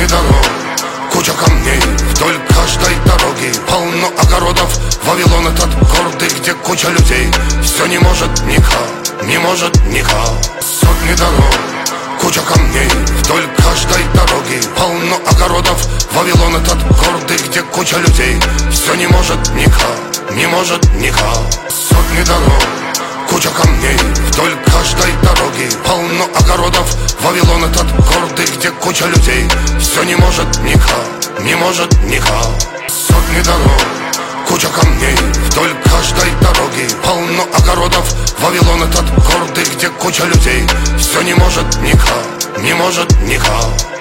Сотни дорог, куча камней вдоль каждой дороги. Полно огородов, Вавилон этот гордый, где куча людей. Все не может никак, не может никак. Сотни дорог, куча камней вдоль каждой дороги. Полно огородов, Вавилон этот гордый, где куча людей. Все не может никак, не может никак. Сотни дорог, куча камней вдоль каждой дороги. Полно огородов, Вавилон этот гордый, где куча людей. Все не может никак, не может никак. Сотни дорог, куча камней вдоль каждой дороги. Полно огородов, Вавилон этот гордый, где куча людей. Все не может никак, не может никак.